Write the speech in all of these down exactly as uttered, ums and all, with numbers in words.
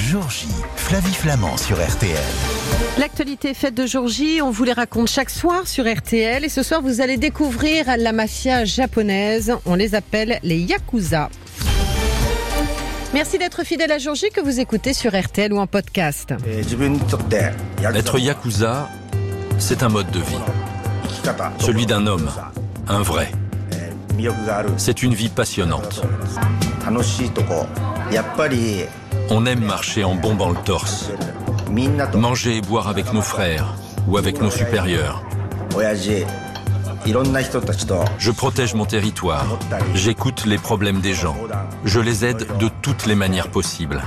Jour J, Flavie Flamand sur R T L. L'actualité fête de jour J, on vous les raconte chaque soir sur R T L. Et ce soir, vous allez découvrir la mafia japonaise. On les appelle les Yakuza. Merci d'être fidèle à Jour J que vous écoutez sur R T L ou en podcast. Être Yakuza, c'est un mode de vie. Celui d'un homme, un vrai. C'est une vie passionnante. On aime marcher en bombant le torse, manger et boire avec nos frères ou avec nos supérieurs. Je protège mon territoire, j'écoute les problèmes des gens, je les aide de toutes les manières possibles.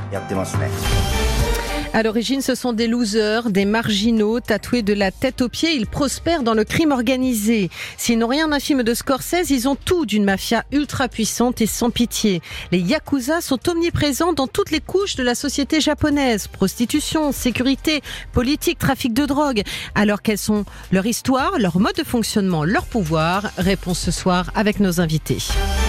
À l'origine, ce sont des losers, des marginaux, tatoués de la tête aux pieds. Ils prospèrent dans le crime organisé. S'ils n'ont rien d'un film de Scorsese, ils ont tout d'une mafia ultra puissante et sans pitié. Les Yakuza sont omniprésents dans toutes les couches de la société japonaise. Prostitution, sécurité, politique, trafic de drogue. Alors quelles sont leur histoire, leur mode de fonctionnement, leur pouvoir? Réponse ce soir avec nos invités.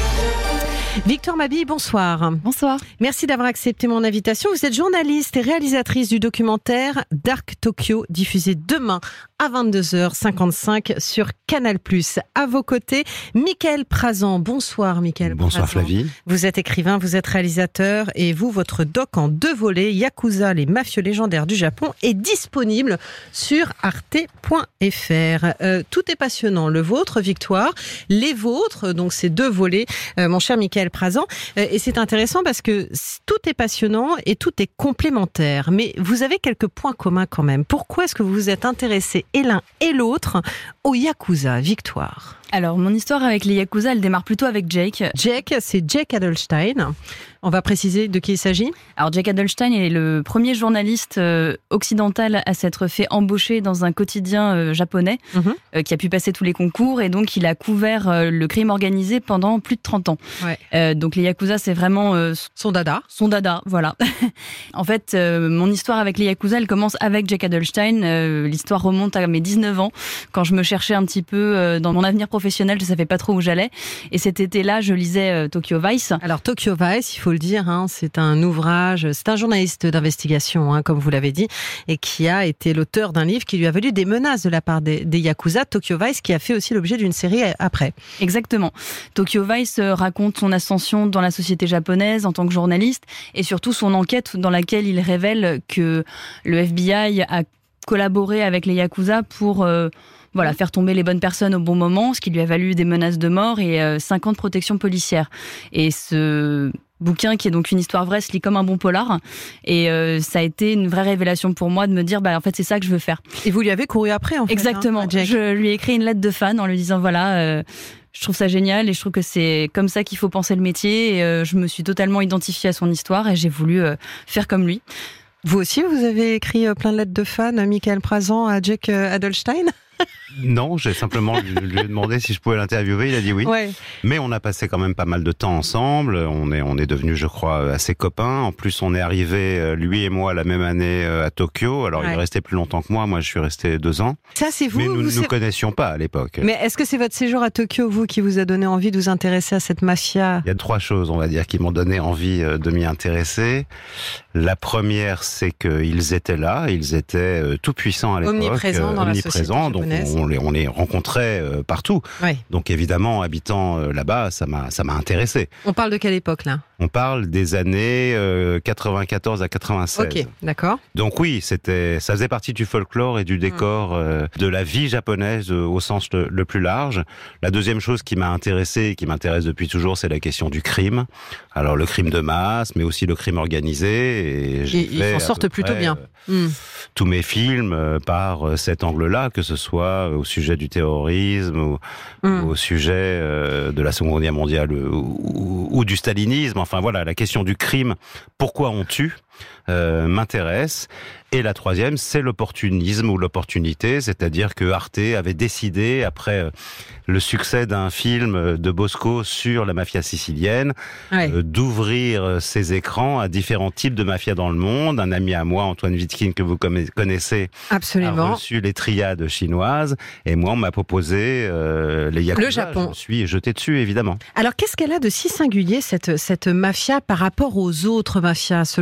Victoire Mabille, bonsoir. Bonsoir. Merci d'avoir accepté mon invitation. Vous êtes journaliste et réalisatrice du documentaire Dark Tokyo, diffusé demain à vingt-deux heures cinquante-cinq sur Canal+. À vos côtés, Michael Prazan. Bonsoir Michael Bonsoir Prazan. Flavie. Vous êtes écrivain, vous êtes réalisateur et vous, votre doc en deux volets, Yakuza, les mafieux légendaires du Japon, est disponible sur arte point f r. Euh, tout est passionnant. Le vôtre, Victoire, les vôtres, donc ces deux volets, euh, mon cher Michael Prazan. Euh, et c'est intéressant parce que tout est passionnant et tout est complémentaire. Mais vous avez quelques points communs quand même. Pourquoi est-ce que vous vous êtes intéressé et l'un et l'autre au Yakuza, Victoire? Alors, mon histoire avec les Yakuza, elle démarre plutôt avec Jake. Jake, c'est Jake Adelstein. On va préciser de qui il s'agit. Alors, Jake Adelstein est le premier journaliste euh, occidental à s'être fait embaucher dans un quotidien euh, japonais, mm-hmm. euh, qui a pu passer tous les concours, et donc il a couvert euh, le crime organisé pendant plus de trente ans. Ouais. Euh, donc les Yakuza, c'est vraiment... Euh, son dada. Son dada, voilà. En fait, euh, mon histoire avec les Yakuza, elle commence avec Jake Adelstein. Euh, l'histoire remonte à mes dix-neuf ans, quand je me cherchais un petit peu euh, dans mon avenir professionnel, je savais pas trop où j'allais. Et cet été-là, je lisais euh, Tokyo Vice. Alors Tokyo Vice, il faut le dire, hein, c'est un ouvrage, c'est un journaliste d'investigation, hein, comme vous l'avez dit, et qui a été l'auteur d'un livre qui lui a valu des menaces de la part des, des Yakuza. Tokyo Vice, qui a fait aussi l'objet d'une série après. Exactement. Tokyo Vice raconte son ascension dans la société japonaise en tant que journaliste, et surtout son enquête dans laquelle il révèle que le F B I a collaboré avec les Yakuza pour... Euh, Voilà, faire tomber les bonnes personnes au bon moment, ce qui lui a valu des menaces de mort et euh, cinq ans de protection policière. Et ce bouquin, qui est donc une histoire vraie, se lit comme un bon polar. Et euh, ça a été une vraie révélation pour moi de me dire, bah en fait, c'est ça que je veux faire. Et vous lui avez couru après, en fait. Exactement. Hein, Jack. Je lui ai écrit une lettre de fan en lui disant, voilà, euh, je trouve ça génial et je trouve que c'est comme ça qu'il faut penser le métier. Et euh, je me suis totalement identifiée à son histoire et j'ai voulu euh, faire comme lui. Vous aussi, vous avez écrit plein de lettres de fans, Michael Prazan, à Jake Adelstein? Non, j'ai simplement lui ai demandé si je pouvais l'interviewer, il a dit oui. Ouais. Mais on a passé quand même pas mal de temps ensemble, on est, on est devenus, je crois, assez copains. En plus, on est arrivés, lui et moi, la même année à Tokyo. Alors, ouais. Il est resté plus longtemps que moi, moi je suis resté deux ans. Ça, c'est vous? Mais nous ne vous nous connaissions pas à l'époque. Mais est-ce que c'est votre séjour à Tokyo, vous, qui vous a donné envie de vous intéresser à cette mafia? Il y a trois choses, on va dire, qui m'ont donné envie de m'y intéresser. La première, c'est qu'ils étaient là, ils étaient tout puissants à l'époque. Omniprésents dans omniprésents, la société japonaise. Donc on, on les, on les rencontrait euh, partout. Ouais. Donc évidemment, habitant euh, là-bas, ça m'a, ça m'a intéressé. On parle de quelle époque là? On parle des années euh, quatre-vingt-quatorze à quatre-vingt-seize. Ok, d'accord. Donc oui, c'était, ça faisait partie du folklore et du décor euh, de la vie japonaise euh, au sens le, le plus large. La deuxième chose qui m'a intéressé et qui m'intéresse depuis toujours, c'est la question du crime. Alors le crime de masse, mais aussi le crime organisé. Et j'ai ils s'en sortent plutôt bien. Euh, mm. Tous mes films euh, par euh, cet angle-là, que ce soit au sujet du terrorisme, ou, mm. ou au sujet euh, de la Seconde Guerre mondiale, ou, ou, ou du stalinisme. Enfin voilà, la question du crime, pourquoi on tue, euh, m'intéresse. Et la troisième, c'est l'opportunisme ou l'opportunité, c'est-à-dire que Arte avait décidé, après le succès d'un film de Bosco sur la mafia sicilienne, ouais. euh, d'ouvrir ses écrans à différents types de mafias dans le monde. Un ami à moi, Antoine Vitkin, que vous connaissez, Absolument. a reçu les triades chinoises, et moi, on m'a proposé euh, les Yakuza. Le Japon. Je me suis jeté dessus, évidemment. Alors, qu'est-ce qu'elle a de si singulier, cette, cette mafia, par rapport aux autres mafias, selon vous?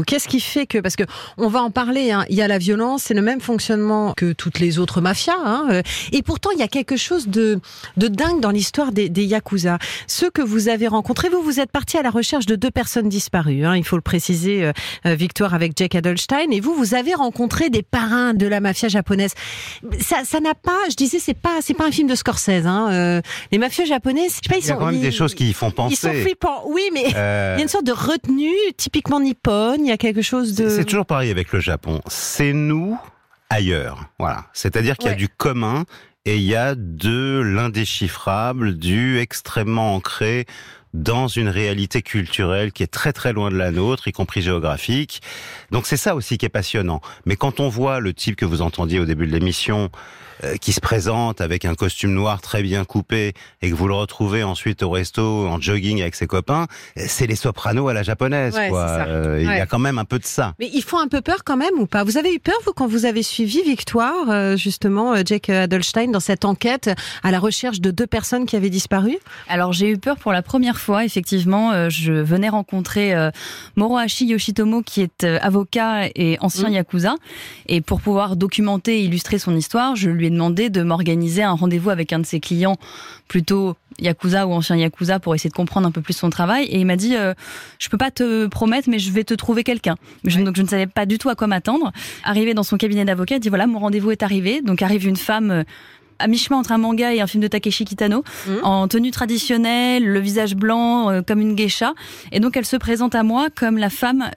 Qu'est-ce qui fait que, parce que on va en parler, hein, il y a la violence, c'est le même fonctionnement que toutes les autres mafias, hein, et pourtant il y a quelque chose de, de dingue dans l'histoire des, des Yakuza. Ceux que vous avez rencontrés, vous, vous êtes partis à la recherche de deux personnes disparues, hein, il faut le préciser, euh, Victoire, avec Jake Adelstein, et vous, vous avez rencontré des parrains de la mafia japonaise. Ça, ça n'a pas, je disais, c'est pas, c'est pas un film de Scorsese, hein, euh, les mafieux japonais, je sais pas, ils sont... Il y a quand même ils, des choses qui y font penser. Ils sont flippants, oui, mais euh... il y a une sorte de retenue, typiquement nippone, il y a quelque chose de... C'est, c'est toujours pareil avec le Japon. C'est nous ailleurs. Voilà. C'est-à-dire qu'il ouais. y a du commun et il y a de l'indéchiffrable, du extrêmement ancré dans une réalité culturelle qui est très très loin de la nôtre, y compris géographique. Donc c'est ça aussi qui est passionnant. Mais quand on voit le type que vous entendiez au début de l'émission, euh, qui se présente avec un costume noir très bien coupé, et que vous le retrouvez ensuite au resto en jogging avec ses copains, c'est les Sopranos à la japonaise, ouais, quoi. Euh, ouais. Il y a quand même un peu de ça. Mais ils font un peu peur quand même ou pas? Vous avez eu peur, vous, quand vous avez suivi Victoire, euh, justement, Jake Adelstein, dans cette enquête à la recherche de deux personnes qui avaient disparu? Alors j'ai eu peur pour la première fois, effectivement. Euh, je venais rencontrer euh, Morohashi Yoshitomo, qui est euh, avocat et ancien mmh. Yakuza. Et pour pouvoir documenter et illustrer son histoire, je lui ai demandé de m'organiser un rendez-vous avec un de ses clients, plutôt Yakuza ou ancien Yakuza, pour essayer de comprendre un peu plus son travail. Et il m'a dit, euh, je peux pas te promettre, mais je vais te trouver quelqu'un. Je, ouais. Donc je ne savais pas du tout à quoi m'attendre. Arrivé dans son cabinet d'avocat, il dit, voilà, mon rendez-vous est arrivé. Donc arrive une femme... Euh, à mi-chemin entre un manga et un film de Takeshi Kitano, mmh. en tenue traditionnelle, le visage blanc euh, comme une geisha. Et donc elle se présente à moi comme la femme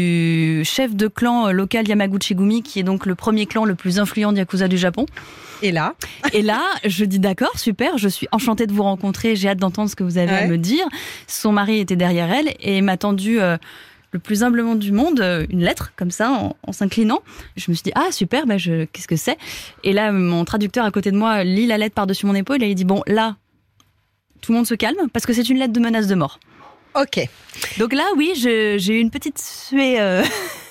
du chef de clan euh, local Yamaguchi-gumi, qui est donc le premier clan le plus influent de Yakuza du Japon. Et là Et là, je dis d'accord, super, je suis enchantée de vous rencontrer, j'ai hâte d'entendre ce que vous avez ouais. à me dire. Son mari était derrière elle et m'a tendu... Euh, le plus humblement du monde, une lettre, comme ça, en, en s'inclinant. Je me suis dit, ah, super, bah je, qu'est-ce que c'est? Et là, mon traducteur à côté de moi lit la lettre par-dessus mon épaule et il dit, bon, là, tout le monde se calme, parce que c'est une lettre de menace de mort. Ok. Donc là, oui, je, j'ai eu une petite suée euh,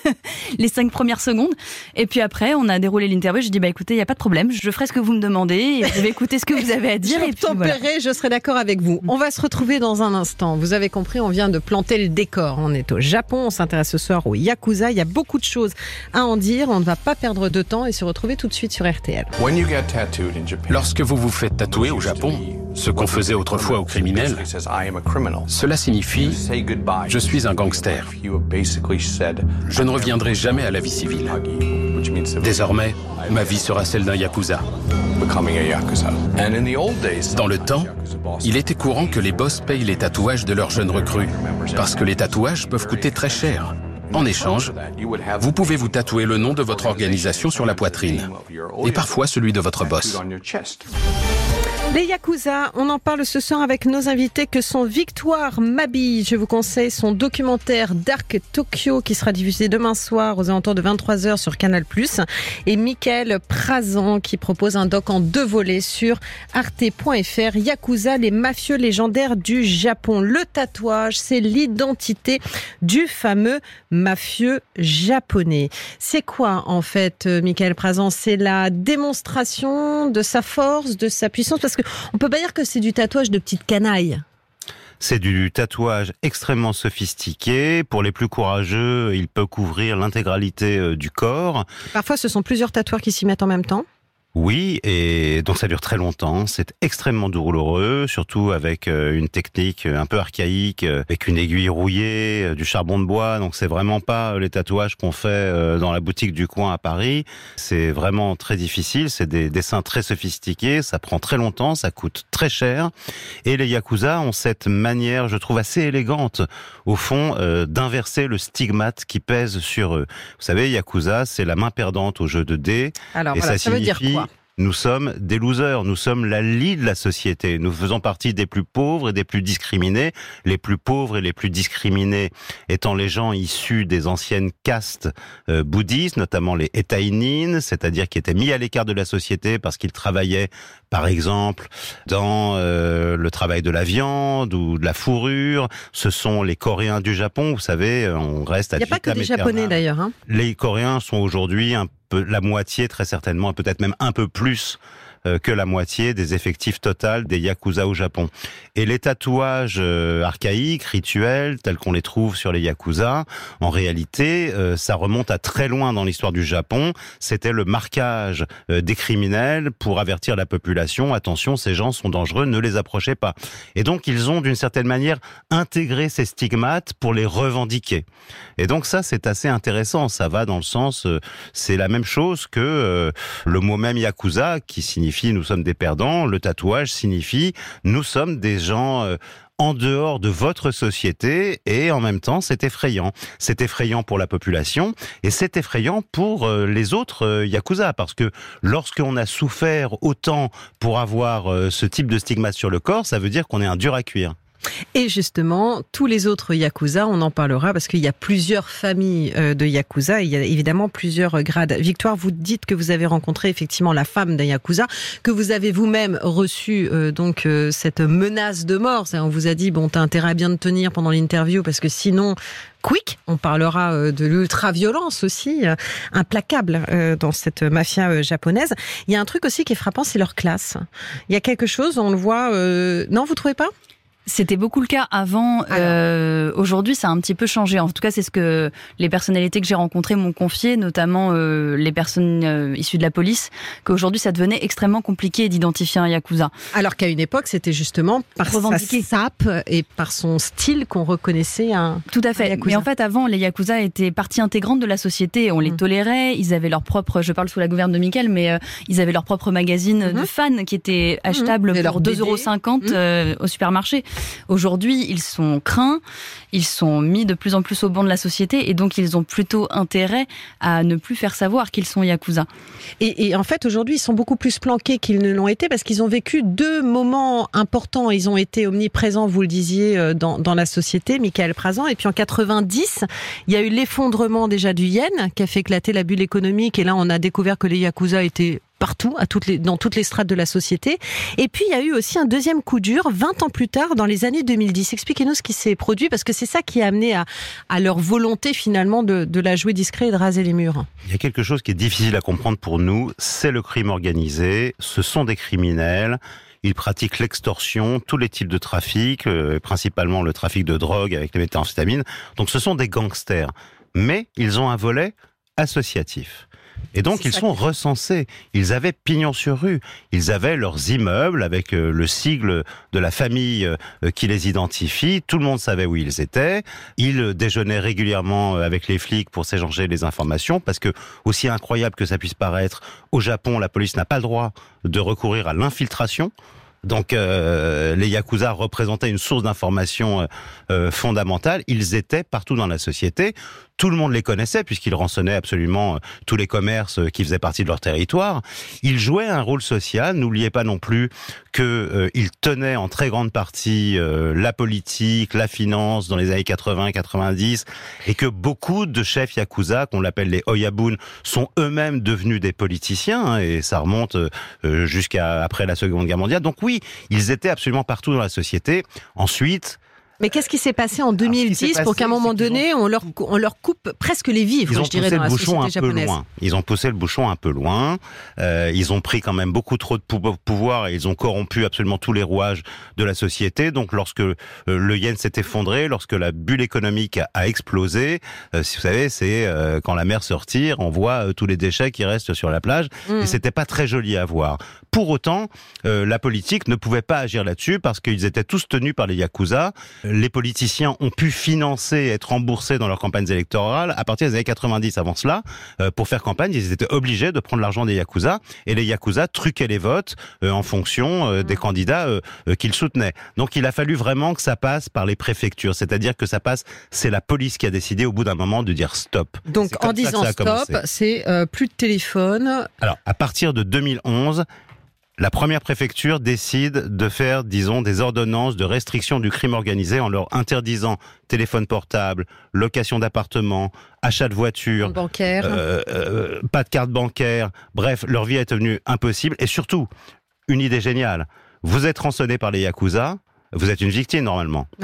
les cinq premières secondes. Et puis après, on a déroulé l'interview. J'ai dit, bah écoutez, il n'y a pas de problème. Je ferai ce que vous me demandez. Et je vais écouter ce que vous avez à dire. Je et puis tempérerai, voilà. Je serai d'accord avec vous. On va se retrouver dans un instant. Vous avez compris, on vient de planter le décor. On est au Japon. On s'intéresse ce soir au Yakuza. Il y a beaucoup de choses à en dire. On ne va pas perdre de temps et se retrouver tout de suite sur R T L. Lorsque vous vous faites tatouer au Japon, ce qu'on faisait autrefois aux criminels, cela signifie « Je suis un gangster. Je ne reviendrai jamais à la vie civile. Désormais, ma vie sera celle d'un Yakuza. » Dans le temps, il était courant que les boss payent les tatouages de leurs jeunes recrues, parce que les tatouages peuvent coûter très cher. En échange, vous pouvez vous tatouer le nom de votre organisation sur la poitrine, et parfois celui de votre boss. Les Yakuza, on en parle ce soir avec nos invités que sont Victoire Mabille. Je vous conseille son documentaire Dark Tokyo qui sera diffusé demain soir aux alentours de vingt-trois heures sur Canal plus, et Mickaël Prazan qui propose un doc en deux volets sur arte point f r. Yakuza, les mafieux légendaires du Japon. Le tatouage, c'est l'identité du fameux mafieux japonais. C'est quoi en fait, Mickaël Prazan? C'est la démonstration de sa force, de sa puissance, parce que on peut pas dire que c'est du tatouage de petite canaille. C'est du tatouage extrêmement sophistiqué. Pour les plus courageux, il peut couvrir l'intégralité du corps. Parfois, ce sont plusieurs tatoueurs qui s'y mettent en même temps. Oui, et donc ça dure très longtemps, c'est extrêmement douloureux, surtout avec une technique un peu archaïque, avec une aiguille rouillée, du charbon de bois, donc c'est vraiment pas les tatouages qu'on fait dans la boutique du coin à Paris. C'est vraiment très difficile, c'est des dessins très sophistiqués, ça prend très longtemps, ça coûte très cher, et les Yakuza ont cette manière, je trouve assez élégante, au fond, euh, d'inverser le stigmate qui pèse sur eux. Vous savez, Yakuza, c'est la main perdante au jeu de dés. Alors et voilà, ça, ça veut dire quoi? Nous sommes des losers, nous sommes la lie de la société. Nous faisons partie des plus pauvres et des plus discriminés. Les plus pauvres et les plus discriminés étant les gens issus des anciennes castes euh, bouddhistes, notamment les Etainin, c'est-à-dire qui étaient mis à l'écart de la société parce qu'ils travaillaient, par exemple, dans euh, le travail de la viande ou de la fourrure. Ce sont les Coréens du Japon, vous savez, on reste à... Il n'y a pas que des Japonais d'ailleurs. Hein. Les Coréens sont aujourd'hui un peu la moitié, très certainement, et peut-être même un peu plus euh, que la moitié des effectifs total des yakuza au Japon. Et les tatouages euh, archaïques, rituels, tels qu'on les trouve sur les yakuza, en réalité, euh, ça remonte à très loin dans l'histoire du Japon. C'était le marquage euh, des criminels pour avertir la population, attention, ces gens sont dangereux, ne les approchez pas. Et donc, ils ont d'une certaine manière intégré ces stigmates pour les revendiquer. Et donc ça, c'est assez intéressant. Ça va dans le sens, euh, c'est la même chose que euh, le mot même yakuza, qui signifie nous sommes des perdants. Le tatouage signifie nous sommes des gens euh, en dehors de votre société, et en même temps, c'est effrayant. C'est effrayant pour la population, et c'est effrayant pour euh, les autres euh, yakuza, parce que lorsqu'on a souffert autant pour avoir euh, ce type de stigmate sur le corps, ça veut dire qu'on est un dur à cuire. Et justement, tous les autres yakuza, on en parlera parce qu'il y a plusieurs familles de yakuza, il y a évidemment plusieurs grades. Victoire, vous dites que vous avez rencontré effectivement la femme d'un yakuza, que vous avez vous-même reçu euh, donc euh, cette menace de mort. On vous a dit, bon, t'as intérêt à bien te tenir pendant l'interview parce que sinon... Quick, on parlera de l'ultra-violence aussi, implacable dans cette mafia japonaise. Il y a un truc aussi qui est frappant, c'est leur classe. Il y a quelque chose, on le voit... Euh... Non, vous trouvez pas ? C'était beaucoup le cas avant. Euh, aujourd'hui, ça a un petit peu changé. En tout cas, c'est ce que les personnalités que j'ai rencontrées m'ont confié, notamment euh, les personnes euh, issues de la police, qu'aujourd'hui, ça devenait extrêmement compliqué d'identifier un yakuza. Alors qu'à une époque, c'était justement par revendiqué. Sa sape et par son style qu'on reconnaissait un Tout à fait. yakuza. Mais en fait, avant, les yakuza étaient partie intégrante de la société. On les mmh. tolérait. Ils avaient leur propre, je parle sous la gouverne de Mickaël, mais euh, ils avaient leur propre magazine mmh. de fans qui était achetable mmh. pour deux euros cinquante mmh. euh, au supermarché. Aujourd'hui, ils sont craints, ils sont mis de plus en plus au banc de la société et donc ils ont plutôt intérêt à ne plus faire savoir qu'ils sont yakuza. Et, et en fait, aujourd'hui, ils sont beaucoup plus planqués qu'ils ne l'ont été parce qu'ils ont vécu deux moments importants. Ils ont été omniprésents, vous le disiez, dans, dans la société, Mickaël Prazan. Et puis en quatre-vingt-dix, il y a eu l'effondrement déjà du yen qui a fait éclater la bulle économique. Et là, on a découvert que les yakuza étaient partout, à toutes les, dans toutes les strates de la société. Et puis, il y a eu aussi un deuxième coup dur, vingt ans plus tard, dans les années deux mille dix. Expliquez-nous ce qui s'est produit, parce que c'est ça qui a amené à, à leur volonté, finalement, de, de la jouer discret et de raser les murs. Il y a quelque chose qui est difficile à comprendre pour nous, c'est le crime organisé, ce sont des criminels. Ils pratiquent l'extorsion, tous les types de trafic, euh, principalement le trafic de drogue avec les méthamphétamines. Donc, ce sont des gangsters. Mais ils ont un volet associatif. Et donc, c'est ils sont recensés. Ils avaient pignon sur rue. Ils avaient leurs immeubles avec euh, le sigle de la famille euh, qui les identifie. Tout le monde savait où ils étaient. Ils déjeunaient régulièrement avec les flics pour s'échanger les informations parce que, aussi incroyable que ça puisse paraître, au Japon, la police n'a pas le droit de recourir à l'infiltration. Donc euh, les yakuza représentaient une source d'information euh, fondamentale. Ils étaient partout dans la société. Tout le monde les connaissait puisqu'ils rançonnaient absolument tous les commerces qui faisaient partie de leur territoire. Ils jouaient un rôle social. N'oubliez pas non plus qu'ils euh, tenaient en très grande partie euh, la politique, la finance dans les années quatre-vingts quatre-vingt-dix et que beaucoup de chefs yakuza, qu'on l'appelle les oyabun, sont eux-mêmes devenus des politiciens hein, et ça remonte euh, jusqu'à après la Seconde Guerre mondiale. Donc oui, ils étaient absolument partout dans la société. Ensuite, mais qu'est-ce qui s'est passé en deux mille dix pour qu'à un moment donné, ont... on, leur, on leur coupe presque les vivres, ils je dirais, dans la société japonaise. Loin. Ils ont poussé le bouchon un peu loin. Euh, ils ont pris quand même beaucoup trop de pouvoir et ils ont corrompu absolument tous les rouages de la société. Donc, lorsque euh, le yen s'est effondré, lorsque la bulle économique a, a explosé, euh, si vous savez, c'est euh, quand la mer se retire, on voit euh, tous les déchets qui restent sur la plage. Mmh. Et c'était pas très joli à voir. Pour autant, euh, la politique ne pouvait pas agir là-dessus parce qu'ils étaient tous tenus par les yakuza. Les politiciens ont pu financer, être remboursés dans leurs campagnes électorales à partir des années quatre-vingt-dix. Avant cela, euh, pour faire campagne, ils étaient obligés de prendre l'argent des yakuza et les yakuza truquaient les votes euh, en fonction euh, des candidats euh, euh, qu'ils soutenaient. Donc il a fallu vraiment que ça passe par les préfectures, c'est-à-dire que ça passe, c'est la police qui a décidé au bout d'un moment de dire stop. Donc en disant stop, c'est euh, plus de téléphone. Alors à partir de deux mille onze, la première préfecture décide de faire, disons, des ordonnances de restriction du crime organisé en leur interdisant téléphone portable, location d'appartements, achat de voitures, bancaire. Euh, euh, pas de carte bancaire. Bref, leur vie est devenue impossible. Et surtout, une idée géniale. Vous êtes rançonné par les yakuza, vous êtes une victime normalement. Ouais.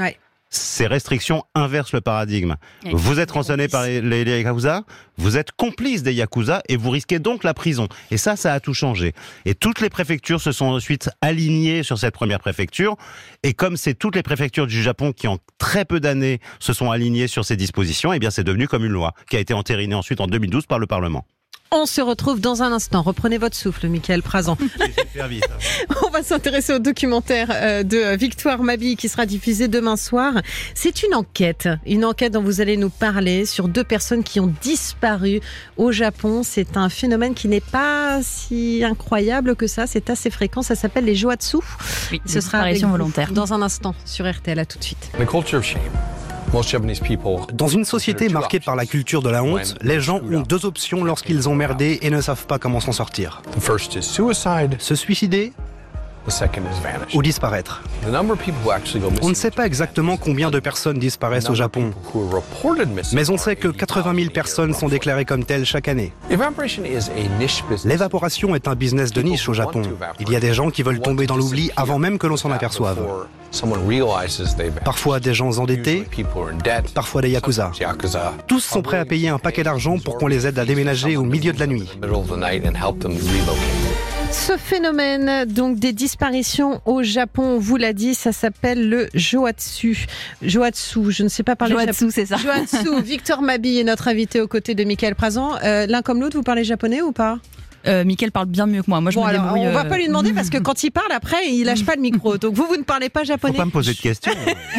ces restrictions inversent le paradigme. Et vous êtes rançonné par les, les, les Yakuza, vous êtes complice des Yakuza et vous risquez donc la prison. Et ça, ça a tout changé. Et toutes les préfectures se sont ensuite alignées sur cette première préfecture. Et comme c'est toutes les préfectures du Japon qui, en très peu d'années, se sont alignées sur ces dispositions, eh bien c'est devenu comme une loi qui a été entérinée ensuite en deux mille douze par le Parlement. On se retrouve dans un instant. Reprenez votre souffle, Mickaël Prazan. On va s'intéresser au documentaire de Victoire Mabi qui sera diffusé demain soir. C'est une enquête, une enquête dont vous allez nous parler sur deux personnes qui ont disparu au Japon. C'est un phénomène qui n'est pas si incroyable que ça. C'est assez fréquent. Ça s'appelle les Joatsu. Oui, ce sera avec volontaire. Dans un instant sur R T L. À tout de suite. The culture of shame. Dans une société marquée par la culture de la honte, les gens ont deux options lorsqu'ils ont merdé et ne savent pas comment s'en sortir. Se suicider ou disparaître. On ne sait pas exactement combien de personnes disparaissent au Japon, mais on sait que quatre-vingt mille personnes sont déclarées comme telles chaque année. L'évaporation est un business de niche au Japon. Il y a des gens qui veulent tomber dans l'oubli avant même que l'on s'en aperçoive. Parfois des gens endettés, parfois des Yakuza. Tous sont prêts à payer un paquet d'argent pour qu'on les aide à déménager au milieu de la nuit. Ce phénomène donc des disparitions au Japon, on vous l'a dit, ça s'appelle le Joatsu. Joatsu, je ne sais pas parler japonais. Joatsu, c'est ça. Joatsu. Victor Mabi est notre invité aux côtés de Mickaël Prazan. Euh, l'un comme l'autre, vous parlez japonais ou pas ? Euh, Mickaël parle bien mieux que moi. Moi, je bon, me alors, débrouille. On va pas lui demander parce que quand il parle, après, il lâche pas le micro. Donc vous, vous ne parlez pas japonais. Faut pas me poser de questions.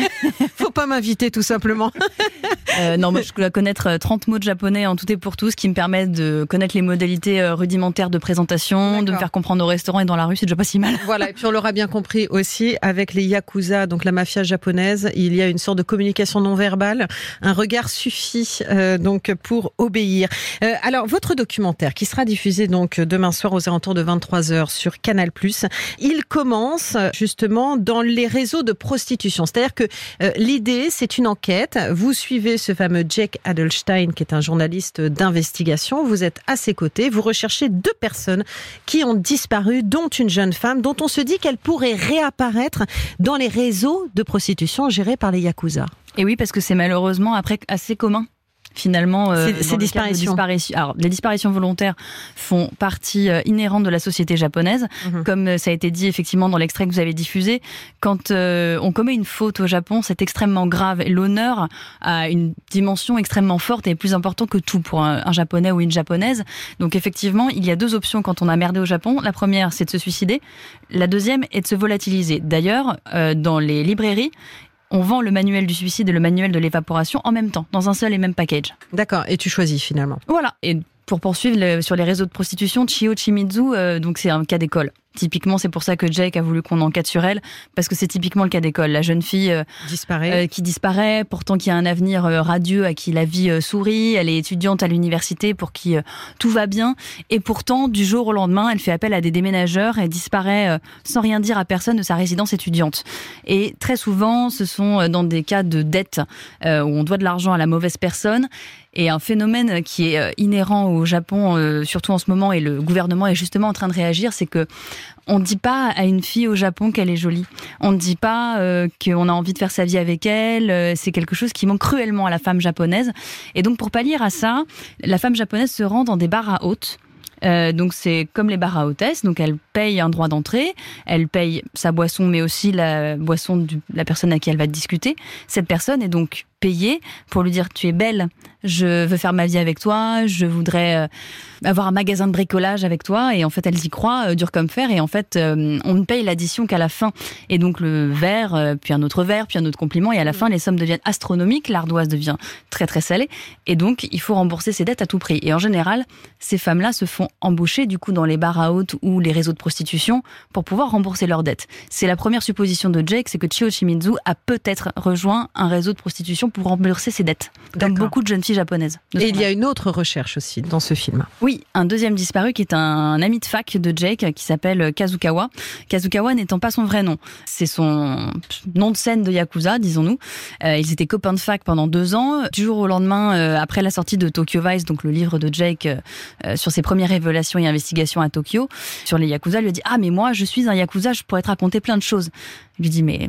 Faut pas m'inviter, tout simplement. Euh, non, moi, je dois connaître trente mots de japonais en tout et pour tout, ce qui me permet de connaître les modalités rudimentaires de présentation, D'accord. de me faire comprendre au restaurant et dans la rue, c'est déjà pas si mal. Voilà, et puis on l'aura bien compris aussi, avec les Yakuza, donc la mafia japonaise, il y a une sorte de communication non verbale. Un regard suffit euh, donc pour obéir. Euh, alors, votre documentaire qui sera diffusé donc demain soir aux alentours de vingt-trois heures sur Canal plus, il commence justement dans les réseaux de prostitution. C'est-à-dire que euh, l'idée, c'est une enquête. Vous suivez ce fameux Jake Adelstein, qui est un journaliste d'investigation. Vous êtes à ses côtés. Vous recherchez deux personnes qui ont disparu, dont une jeune femme, dont on se dit qu'elle pourrait réapparaître dans les réseaux de prostitution gérés par les Yakuza. Et oui, parce que c'est malheureusement après assez commun. Finalement, euh, ces disparitions. disparitions. Alors, les disparitions volontaires font partie euh, inhérente de la société japonaise. Mmh. Comme euh, ça a été dit effectivement dans l'extrait que vous avez diffusé, quand euh, on commet une faute au Japon, c'est extrêmement grave. Et l'honneur a une dimension extrêmement forte et plus importante que tout pour un, un Japonais ou une Japonaise. Donc effectivement, il y a deux options quand on a merdé au Japon. La première, c'est de se suicider. La deuxième est de se volatiliser. D'ailleurs, euh, dans les librairies, on vend le manuel du suicide et le manuel de l'évaporation en même temps, dans un seul et même package. D'accord, et tu choisis finalement. Voilà, et pour poursuivre le, sur les réseaux de prostitution, Chio Shimizu, euh, donc c'est un cas d'école. Typiquement, c'est pour ça que Jake a voulu qu'on enquête sur elle, parce que c'est typiquement le cas d'école. La jeune fille euh, disparaît. Euh, qui disparaît, pourtant qui a un avenir euh, radieux, à qui la vie euh, sourit. Elle est étudiante à l'université pour qui euh, tout va bien. Et pourtant, du jour au lendemain, elle fait appel à des déménageurs et disparaît euh, sans rien dire à personne de sa résidence étudiante. Et très souvent, ce sont dans des cas de dette euh, où on doit de l'argent à la mauvaise personne. Et un phénomène qui est inhérent au Japon, euh, surtout en ce moment, et le gouvernement est justement en train de réagir, c'est que on ne dit pas à une fille au Japon qu'elle est jolie. On ne dit pas euh, qu'on a envie de faire sa vie avec elle. Euh, c'est quelque chose qui manque cruellement à la femme japonaise. Et donc, pour pallier à ça, la femme japonaise se rend dans des bars à hôtes. Euh, donc c'est comme les bars à hôtesses, donc elle paye un droit d'entrée, elle paye sa boisson mais aussi la boisson de la personne à qui elle va discuter. Cette personne est donc payée pour lui dire tu es belle, je veux faire ma vie avec toi, je voudrais euh, avoir un magasin de bricolage avec toi, et en fait elle y croit, euh, dur comme fer, et en fait euh, on ne paye l'addition qu'à la fin, et donc le verre, euh, puis un autre verre, puis un autre compliment, et à la fin les sommes deviennent astronomiques, l'ardoise devient très très salée, et donc il faut rembourser ses dettes à tout prix. Et en général ces femmes-là se font embaucher du coup dans les bars à hôtes ou les réseaux de prostitution pour pouvoir rembourser leurs dettes. C'est la première supposition de Jake, c'est que Chio Shimizu a peut-être rejoint un réseau de prostitution pour rembourser ses dettes, comme beaucoup de jeunes filles japonaises. Et il y a une autre recherche aussi dans ce film. Oui, un deuxième disparu qui est un ami de fac de Jake qui s'appelle Kazukawa. Kazukawa n'étant pas son vrai nom, c'est son nom de scène de Yakuza, disons-nous. Euh, ils étaient copains de fac pendant deux ans. Du jour au lendemain, euh, après la sortie de Tokyo Vice, donc le livre de Jake euh, sur ses premières révélations et investigations à Tokyo, sur les Yakuza, lui a dit « Ah, mais moi, je suis un Yakuza, je pourrais te raconter plein de choses. » Il lui dit « Mais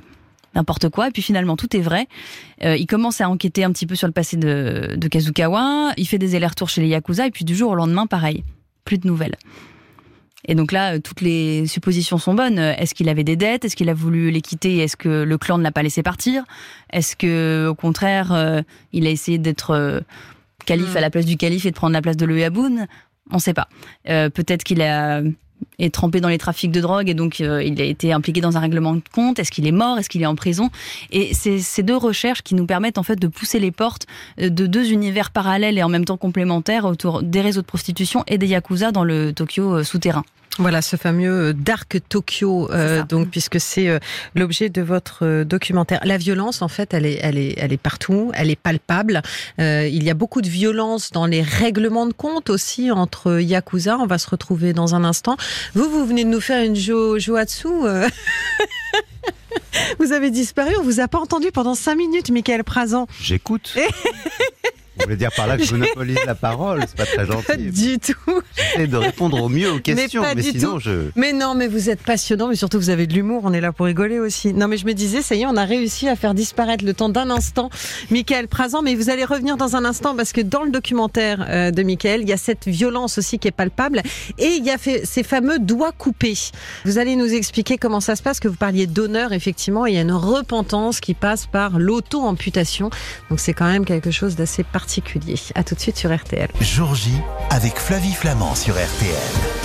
n'importe quoi. Et puis finalement, tout est vrai. Euh, il commence à enquêter un petit peu sur le passé de, de Kazukawa. Il fait des allers-retours chez les Yakuza. Et puis du jour au lendemain, pareil. Plus de nouvelles. Et donc là, toutes les suppositions sont bonnes. Est-ce qu'il avait des dettes ? Est-ce qu'il a voulu les quitter ? Est-ce que le clan ne l'a pas laissé partir ? Est-ce que, au contraire, euh, il a essayé d'être euh, calife mmh. à la place du calife et de prendre la place de l'Oyaboun ? On ne sait pas. Euh, peut-être qu'il a est trempé dans les trafics de drogue et donc euh, il a été impliqué dans un règlement de compte. Est-ce qu'il est mort ? Est-ce qu'il est en prison ? Et c'est ces deux recherches qui nous permettent en fait de pousser les portes de deux univers parallèles et en même temps complémentaires autour des réseaux de prostitution et des yakuza dans le Tokyo souterrain. Voilà, ce fameux Dark Tokyo, euh, donc puisque c'est euh, l'objet de votre euh, documentaire. La violence, en fait, elle est, elle est, elle est partout, elle est palpable. Euh, il y a beaucoup de violence dans les règlements de compte aussi entre yakuza. On va se retrouver dans un instant. Vous, vous venez de nous faire une jo joatsu. Euh... Vous avez disparu, on vous a pas entendu pendant cinq minutes, Michael Prazan. J'écoute. Vous voulez dire par là que je monopolise la parole, c'est pas très gentil. Pas du tout. J'essaie de répondre au mieux aux questions, mais, mais sinon tout. je... Mais non, mais vous êtes passionnant, mais surtout vous avez de l'humour, on est là pour rigoler aussi. Non, mais je me disais, ça y est, on a réussi à faire disparaître le temps d'un instant Michael Prazan, mais vous allez revenir dans un instant parce que dans le documentaire euh, de Michael, il y a cette violence aussi qui est palpable et il y a fait, ces fameux doigts coupés. Vous allez nous expliquer comment ça se passe, que vous parliez d'honneur, effectivement, il y a une repentance qui passe par l'auto-amputation, donc c'est quand même quelque chose d'assez particulier. À tout de suite sur R T L. Jour J avec Flavie Flamand sur R T L.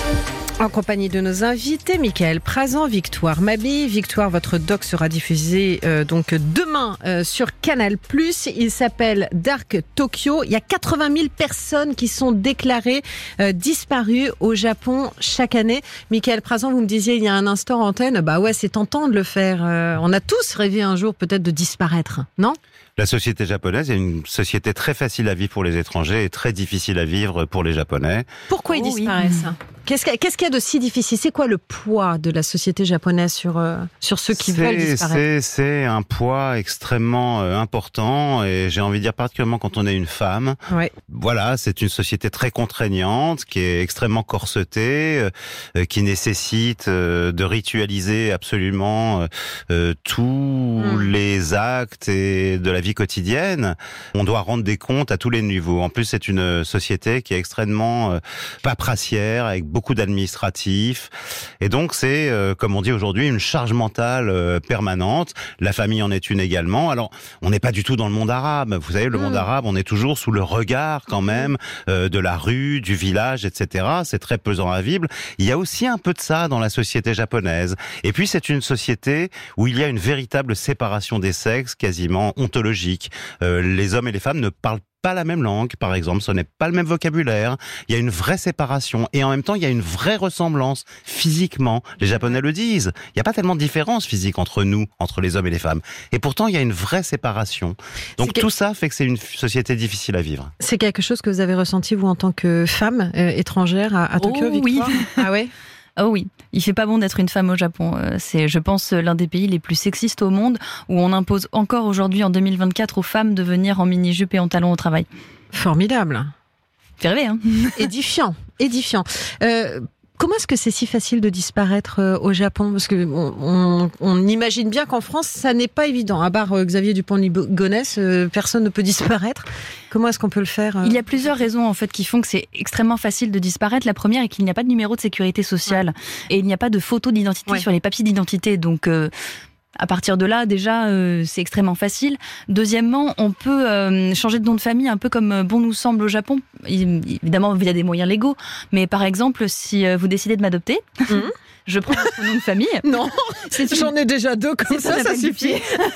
En compagnie de nos invités, Michael Prazan, Victoire Mabi. Victoire, votre doc sera diffusé euh, donc demain euh, sur Canal plus. Il s'appelle Dark Tokyo. Il y a quatre-vingt mille personnes qui sont déclarées euh, disparues au Japon chaque année. Michael Prazan, vous me disiez il y a un instant en antenne, bah ouais, c'est tentant de le faire. Euh, on a tous rêvé un jour peut-être de disparaître, non ? La société japonaise est une société très facile à vivre pour les étrangers et très difficile à vivre pour les Japonais. Pourquoi ils oh, disparaissent ? oui. Qu'est-ce qu'il y a, qu'est-ce qu'il y a de si difficile ? C'est quoi le poids de la société japonaise sur, euh, sur ceux qui veulent disparaître ? c'est, c'est un poids extrêmement euh, important et j'ai envie de dire particulièrement quand on est une femme. Ouais. Voilà, c'est une société très contraignante, qui est extrêmement corsetée, euh, qui nécessite euh, de ritualiser absolument euh, tous mmh. les actes et de la vie quotidienne. On doit rendre des comptes à tous les niveaux. En plus, c'est une société qui est extrêmement euh, paperassière, avec beaucoup d'administratifs. Et donc, c'est, euh, comme on dit aujourd'hui, une charge mentale euh, permanente. La famille en est une également. Alors, on n'est pas du tout dans le monde arabe. Vous savez, le mmh. monde arabe, on est toujours sous le regard quand même euh, de la rue, du village, et cetera. C'est très pesant à vivre. Il y a aussi un peu de ça dans la société japonaise. Et puis, c'est une société où il y a une véritable séparation des sexes, quasiment ontologique. Euh, les hommes et les femmes ne parlent pas la même langue, par exemple, ce n'est pas le même vocabulaire. Il y a une vraie séparation et en même temps, il y a une vraie ressemblance physiquement. Les Japonais le disent. Il n'y a pas tellement de différence physique entre nous, entre les hommes et les femmes. Et pourtant, il y a une vraie séparation. Donc tout ça fait que c'est une société difficile à vivre. C'est quelque chose que vous avez ressenti, vous, en tant que femme euh, étrangère à, à Tokyo, oh, Victoire ? Oui. Ah ouais ? Oh oui, il fait pas bon d'être une femme au Japon. C'est, je pense, l'un des pays les plus sexistes au monde, où on impose encore aujourd'hui, en deux mille vingt-quatre, aux femmes de venir en mini-jupe et en talons au travail. Formidable. Fait rêver, hein. Édifiant, édifiant. Euh, Comment est-ce que c'est si facile de disparaître euh, au Japon ? Parce que on, on, on imagine bien qu'en France, ça n'est pas évident. À part euh, Xavier Dupont-Ligonnès, euh, personne ne peut disparaître. Comment est-ce qu'on peut le faire euh... Il y a plusieurs raisons en fait qui font que c'est extrêmement facile de disparaître. La première est qu'il n'y a pas de numéro de sécurité sociale ouais. et il n'y a pas de photo d'identité ouais. sur les papiers d'identité. Donc euh, à partir de là, déjà, euh, c'est extrêmement facile. Deuxièmement, on peut euh, changer de nom de famille un peu comme bon nous semble au Japon. Évidemment, il y a des moyens légaux. Mais par exemple, si euh, vous décidez de m'adopter, mmh. je prends votre nom de famille. Non, c'est j'en ai déjà deux comme ça, ça suffit.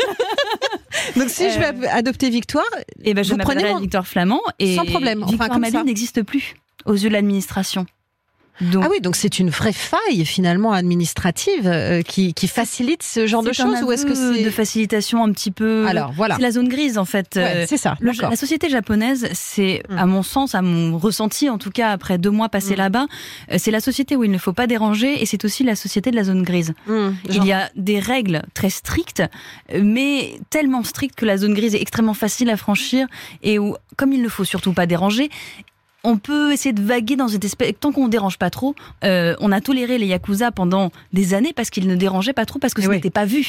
Donc si euh, je vais adopter Victoire, et ben je vous prenez mon... Victoire Flamand et sans problème. Enfin, Victoire comme Mabi ça. n'existe plus aux yeux de l'administration. Donc, ah oui, donc c'est une vraie faille finalement administrative euh, qui, qui facilite ce genre de choses, ou est-ce que c'est de facilitation un petit peu? Alors voilà, c'est la zone grise en fait. Ouais, c'est ça. Le, la société japonaise, c'est mmh. à mon sens, à mon ressenti en tout cas après deux mois passés mmh. là-bas, c'est la société où il ne faut pas déranger et c'est aussi la société de la zone grise. Mmh, il y a des règles très strictes, mais tellement strictes que la zone grise est extrêmement facile à franchir et où, comme il ne faut surtout pas déranger. On peut essayer de vaguer dans cette espèce... Tant qu'on ne dérange pas trop, euh, on a toléré les Yakuza pendant des années parce qu'ils ne dérangeaient pas trop, parce que ce oui. n'était pas vu.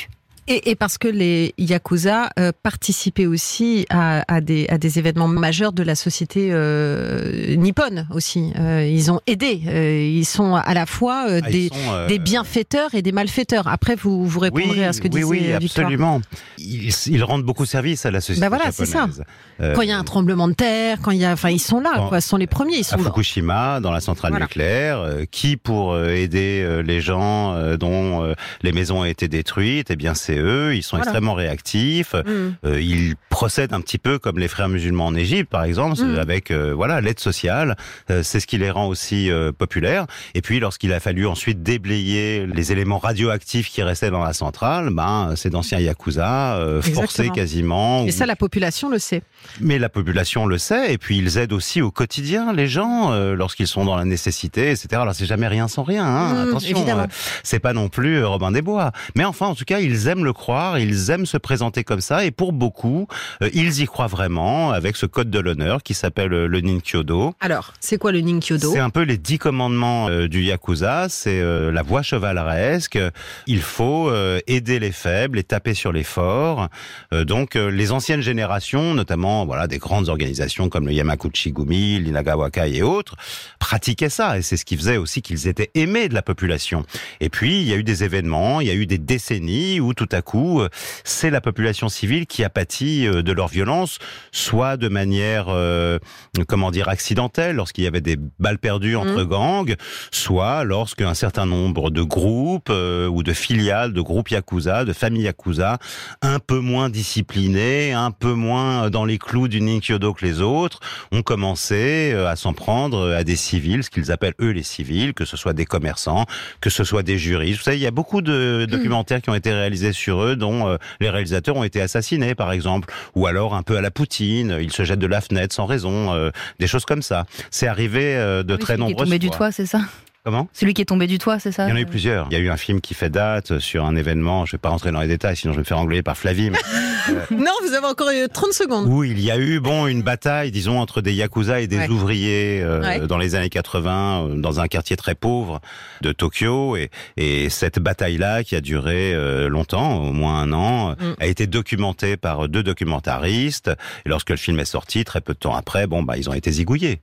Et, et parce que les Yakuza euh, participaient aussi à, à, des, à des événements majeurs de la société euh, nippone aussi. Euh, ils ont aidé. Euh, ils sont à la fois euh, ah, des, sont, euh... des bienfaiteurs et des malfaiteurs. Après, vous, vous répondrez oui, à ce que oui, disait oui, Victoire. Absolument. Ils, ils rendent beaucoup service à la société ben voilà, japonaise. C'est ça. Euh, quand il y a un tremblement de terre, quand il y a, enfin, ils sont là, quand, quoi. Ce sont les premiers. Ils sont à là. Fukushima, dans la centrale voilà. nucléaire, euh, qui pour euh, aider euh, les gens euh, dont euh, les maisons ont été détruites, eh bien c'est eux. Ils sont voilà. extrêmement réactifs. Mmh. Euh, ils procèdent un petit peu comme les frères musulmans en Égypte, par exemple, mmh. avec euh, voilà l'aide sociale. Euh, c'est ce qui les rend aussi euh, populaires. Et puis lorsqu'il a fallu ensuite déblayer les éléments radioactifs qui restaient dans la centrale, ben c'est d'anciens yakuza euh, forcés quasiment. Et ou... ça, la population le sait. Mais la population le sait. Et puis ils aident aussi au quotidien les gens euh, lorsqu'ils sont dans la nécessité, et cetera. Alors c'est jamais rien sans rien. Hein. Mmh, Attention, euh, c'est pas non plus euh, Robin des Bois. Mais enfin, en tout cas, ils aiment le croire, ils aiment se présenter comme ça. Et pour beaucoup, euh, ils y croient vraiment avec ce code de l'honneur qui s'appelle euh, le Ninkyodo. Alors, c'est quoi le Ninkyodo ? C'est un peu les dix commandements euh, du Yakuza. C'est euh, la voie chevaleresque. Il faut euh, aider les faibles et taper sur les forts. Euh, donc, euh, les anciennes générations, notamment voilà des grandes organisations comme le Yamaguchi-gumi, l'Inagawakai et autres, pratiquaient ça. Et c'est ce qui faisait aussi qu'ils étaient aimés de la population. Et puis, il y a eu des événements, il y a eu des décennies où tout à coup, c'est la population civile qui a pâti de leur violence, soit de manière, euh, comment dire, accidentelle, lorsqu'il y avait des balles perdues entre mmh. gangs, soit lorsqu'un certain nombre de groupes euh, ou de filiales de groupes Yakuza, de familles Yakuza, un peu moins disciplinés, un peu moins dans les clous du Ninkyodo que les autres, ont commencé à s'en prendre à des civils, ce qu'ils appellent eux les civils, que ce soit des commerçants, que ce soit des juristes. Vous savez, il y a beaucoup de documentaires mmh. qui ont été réalisés sur eux, dont euh, les réalisateurs ont été assassinés, par exemple, ou alors un peu à la Poutine, ils se jettent de la fenêtre sans raison, euh, des choses comme ça. C'est arrivé euh, de oui, très nombreuses fois. Tombé du toit, c'est ça ? Comment ? Celui qui est tombé du toit, c'est ça ? Il y en a eu plusieurs. Il y a eu un film qui fait date sur un événement, je ne vais pas rentrer dans les détails, sinon je vais me faire engueuler par Flavie. Mais, euh, non, vous avez encore eu trente secondes. Où il y a eu bon une bataille, disons, entre des yakuza et des ouais. ouvriers euh, ouais. dans les années quatre-vingts, euh, dans un quartier très pauvre de Tokyo. Et, et cette bataille-là, qui a duré euh, longtemps, au moins un an, mm. a été documentée par deux documentaristes. Et lorsque le film est sorti, très peu de temps après, bon, bah, ils ont été zigouillés.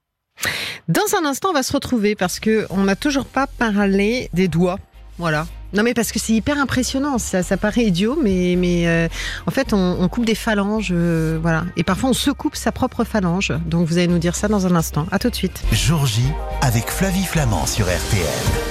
Dans un instant, on va se retrouver parce que on n'a toujours pas parlé des doigts. Voilà. Non mais parce que c'est hyper impressionnant. Ça, ça paraît idiot, mais mais euh, en fait, on, on coupe des phalanges, euh, voilà. Et parfois, on se coupe sa propre phalange. Donc, vous allez nous dire ça dans un instant. À tout de suite. Jour J avec Flavie Flamand sur R T L.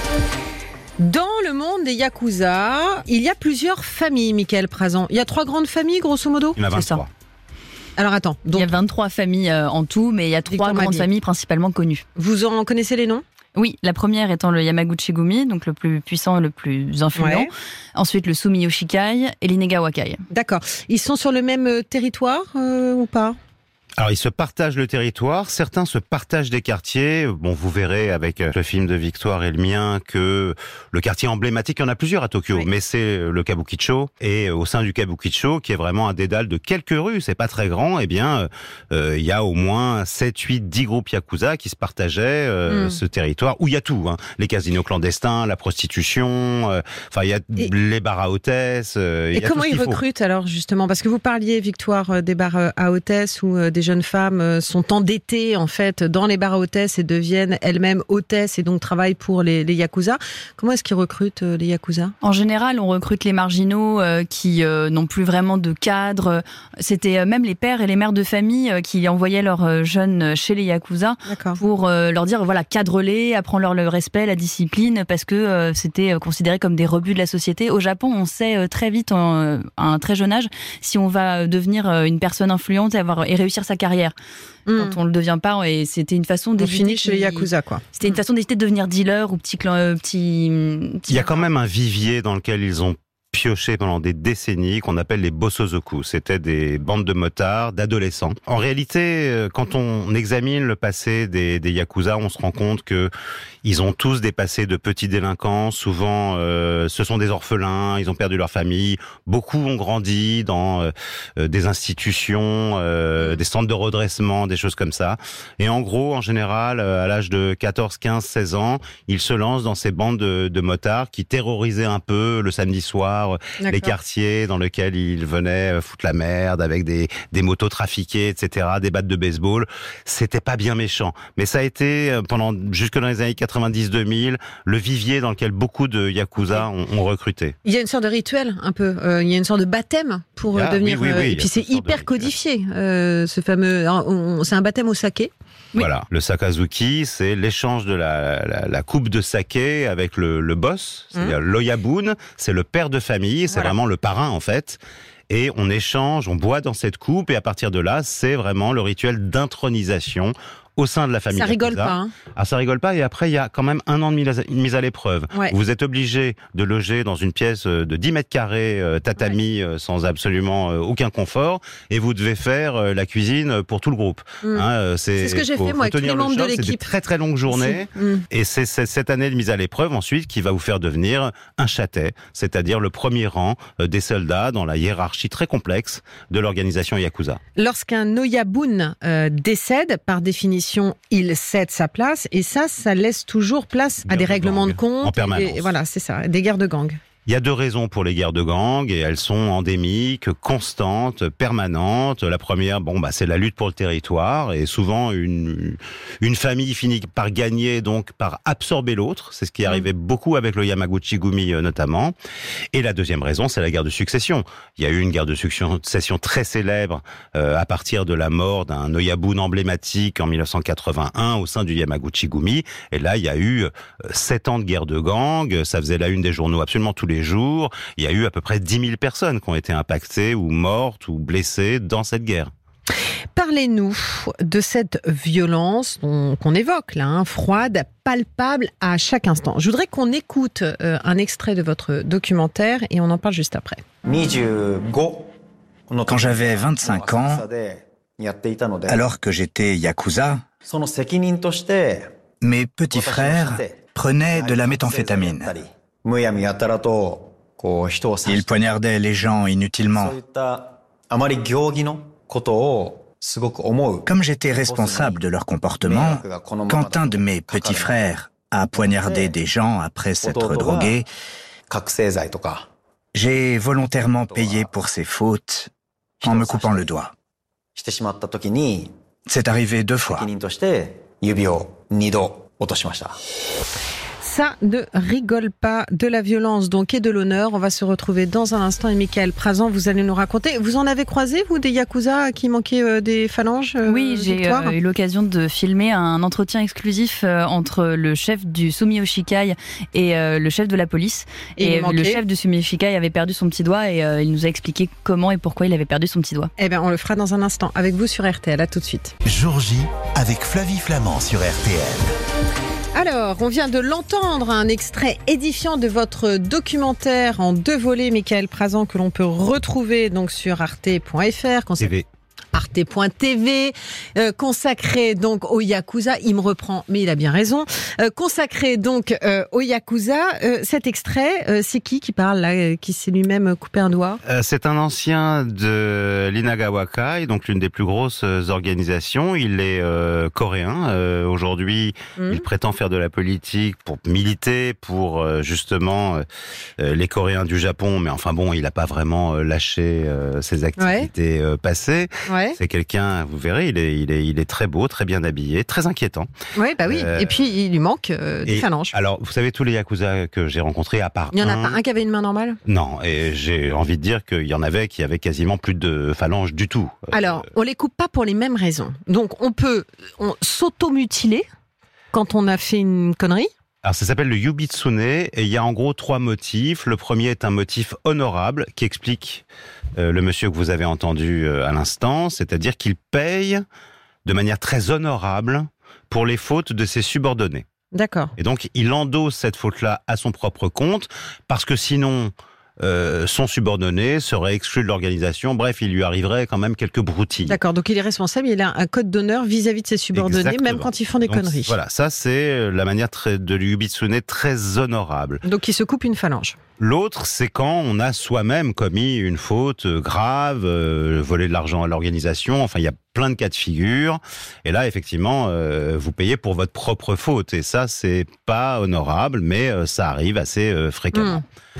Dans le monde des Yakuza, il y a plusieurs familles, Mickaël Prazan. Il y a trois grandes familles, grosso modo. Il y en a vingt-trois. Alors attends. Donc... Il y a vingt-trois familles euh, en tout, mais il y a trois grandes Madi. familles principalement connues. Vous en connaissez les noms ? Oui, la première étant le Yamaguchi-gumi, donc le plus puissant, le plus influent. Ouais. Ensuite, le Sumiyoshi-kai et l'Inagawa-kai. D'accord. Ils sont sur le même territoire euh, ou pas ? Alors, ils se partagent le territoire. Certains se partagent des quartiers. Bon, vous verrez avec le film de Victoire et le mien que le quartier emblématique, il y en a plusieurs à Tokyo, oui. mais c'est le Kabukicho. Et au sein du Kabukicho, qui est vraiment un dédale de quelques rues, c'est pas très grand, eh bien, euh, il y a au moins sept, huit, dix groupes Yakuza qui se partageaient euh, mm. ce territoire, où il y a tout, hein. Les casinos clandestins, la prostitution, euh, enfin, il y a et, les bars à hôtesses. Euh, et y a comment tout ce ils recrutent faut. alors, justement ? Parce que vous parliez, Victoire, des bars à hôtesses ou euh, des jeunes femmes sont endettées en fait dans les bars à hôtesses et deviennent elles-mêmes hôtesses et donc travaillent pour les, les Yakuza. Comment est-ce qu'ils recrutent euh, les Yakuza ? En général, on recrute les marginaux euh, qui euh, n'ont plus vraiment de cadre. C'était euh, même les pères et les mères de famille euh, qui envoyaient leurs euh, jeunes chez les Yakuza D'accord. pour euh, leur dire voilà, cadre-les, apprends-leur le respect, la discipline, parce que euh, c'était considéré comme des rebuts de la société. Au Japon, on sait euh, très vite, en, à un très jeune âge, si on va devenir euh, une personne influente et, avoir, et réussir sa carrière. Mmh. Quand on le devient pas, et c'était une façon d'éviter. On finit chez les Yakuza, quoi. C'était une façon d'éviter de devenir dealer ou petit clan, euh, petit, petit. Il y a quand même un vivier dans lequel ils ont pioché pendant des décennies, qu'on appelle les Bosozoku. C'était des bandes de motards, d'adolescents. En réalité, quand on examine le passé des, des Yakuza, on se rend compte que ils ont tous des passés de petits délinquants. Souvent, euh, ce sont des orphelins, ils ont perdu leur famille. Beaucoup ont grandi dans euh, des institutions, euh, des centres de redressement, des choses comme ça. Et en gros, en général, à l'âge de quatorze, quinze, seize ans, ils se lancent dans ces bandes de, de motards qui terrorisaient un peu le samedi soir par D'accord. les quartiers dans lesquels ils venaient foutre la merde avec des, des motos trafiquées, et cetera, des battes de baseball. C'était pas bien méchant. Mais ça a été, pendant jusque dans les années quatre-vingt-dix deux mille, le vivier dans lequel beaucoup de yakuza ont, ont recruté. Il y a une sorte de rituel, un peu. Euh, il y a une sorte de baptême pour ah, devenir... Oui, oui, oui, euh, et puis c'est hyper codifié, euh, ce fameux... On, c'est un baptême au saké. Oui. Voilà, le sakazuki, c'est l'échange de la, la, la coupe de saké avec le, le boss, c'est-à-dire mmh. l'oyabun, c'est le père de famille, c'est voilà. vraiment le parrain en fait. Et on échange, on boit dans cette coupe, et à partir de là, c'est vraiment le rituel d'intronisation au sein de la famille. Ça rigole Yakuza. pas. Hein. Ah, ça rigole pas. Et après, il y a quand même un an de mise à, mise à l'épreuve. Ouais. Vous êtes obligé de loger dans une pièce de dix mètres carrés, euh, tatami, ouais. euh, sans absolument euh, aucun confort. Et vous devez faire euh, la cuisine pour tout le groupe. Mmh. Hein, euh, c'est, c'est ce que j'ai faut, fait, moi, avec tous les membres de l'équipe. C'est des très, très longues journées. Mmh. Et c'est, c'est cette année de mise à l'épreuve, ensuite, qui va vous faire devenir un châtais. C'est-à-dire le premier rang euh, des soldats dans la hiérarchie très complexe de l'organisation Yakuza. Lorsqu'un oyabun euh, décède, par définition, il cède sa place, et ça, ça laisse toujours place à des règlements de compte. En permanence. Et, et voilà, c'est ça, des guerres de gang. Il y a deux raisons pour les guerres de gang, et elles sont endémiques, constantes, permanentes. La première, bon, bah, c'est la lutte pour le territoire, et souvent une une famille finit par gagner, donc par absorber l'autre. C'est ce qui arrivait mmh. beaucoup avec le Yamaguchi-gumi notamment. Et la deuxième raison, c'est la guerre de succession. Il y a eu une guerre de succession très célèbre euh, à partir de la mort d'un oyabun emblématique en dix-neuf cent quatre-vingt-un au sein du Yamaguchi-gumi. Et là, il y a eu euh, sept ans de guerre de gang. Ça faisait la une des journaux absolument tous les jours. Il y a eu à peu près dix mille personnes qui ont été impactées ou mortes ou blessées dans cette guerre. Parlez-nous de cette violence dont, qu'on évoque là, hein, froide, palpable à chaque instant. Je voudrais qu'on écoute euh, un extrait de votre documentaire et on en parle juste après. Quand j'avais vingt-cinq ans, alors que j'étais yakuza, mes petits frères prenaient de la méthamphétamine. Ils poignardaient les gens inutilement. Comme j'étais responsable de leur comportement, quand un de mes petits frères a poignardé des gens après s'être drogué, j'ai volontairement payé pour ses fautes en me coupant le doigt. C'est arrivé deux fois. Ça ne rigole pas, de la violence donc et de l'honneur. On va se retrouver dans un instant et Michael Prazan, vous allez nous raconter. Vous en avez croisé, vous, des yakuza qui manquaient euh, des phalanges euh, Oui, j'ai euh, eu l'occasion de filmer un entretien exclusif euh, entre le chef du Sumio Shikai et euh, le chef de la police. Et, et le chef du Sumio Shikai avait perdu son petit doigt et euh, il nous a expliqué comment et pourquoi il avait perdu son petit doigt. Eh bien, on le fera dans un instant avec vous sur R T L. À tout de suite. Jour J avec Flavie Flamand sur R T L. Alors, on vient de l'entendre, un extrait édifiant de votre documentaire en deux volets, Michael Prazan, que l'on peut retrouver donc sur arte point f r. T V. arte point t v, euh, consacré donc au Yakuza. Il me reprend, mais il a bien raison. Euh, consacré donc euh, au Yakuza. Euh, cet extrait, euh, c'est qui qui parle là, euh, qui s'est lui-même coupé un doigt euh, C'est un ancien de l'Inagawa Kai, donc l'une des plus grosses organisations. Il est euh, coréen. Euh, aujourd'hui, mmh. il prétend faire de la politique pour militer pour euh, justement euh, les Coréens du Japon. Mais enfin bon, il n'a pas vraiment lâché euh, ses activités ouais. euh, passées. Ouais. C'est quelqu'un, vous verrez, il est, il est, il est très beau, très bien habillé, très inquiétant. Oui, bah oui. Euh, et puis il lui manque euh, des phalanges. Alors, vous savez, tous les yakuza que j'ai rencontrés, à part il y en un, a pas un qui avait une main normale. Non, et j'ai envie de dire qu'il y en avait qui avaient quasiment plus de phalanges du tout. Alors, euh, on les coupe pas pour les mêmes raisons. Donc, on peut on, s'automutiler quand on a fait une connerie. Alors ça s'appelle le yubitsune et il y a en gros trois motifs. Le premier est un motif honorable qui explique euh, le monsieur que vous avez entendu euh, à l'instant, c'est-à-dire qu'il paye de manière très honorable pour les fautes de ses subordonnés. D'accord. Et donc il endosse cette faute-là à son propre compte parce que sinon euh, son subordonné serait exclu de l'organisation. Bref, il lui arriverait quand même quelques broutilles. D'accord, donc il est responsable, il a un code d'honneur vis-à-vis de ses subordonnés, exactement. Même quand ils font des donc, conneries. Voilà, ça c'est la manière très, de l'yubitsune très honorable. Donc il se coupe une phalange. L'autre, c'est quand on a soi-même commis une faute grave, euh, voler de l'argent à l'organisation, enfin il y a plein de cas de figure. Et là, effectivement, euh, vous payez pour votre propre faute. Et ça, c'est pas honorable, mais euh, ça arrive assez euh, fréquemment. Mmh.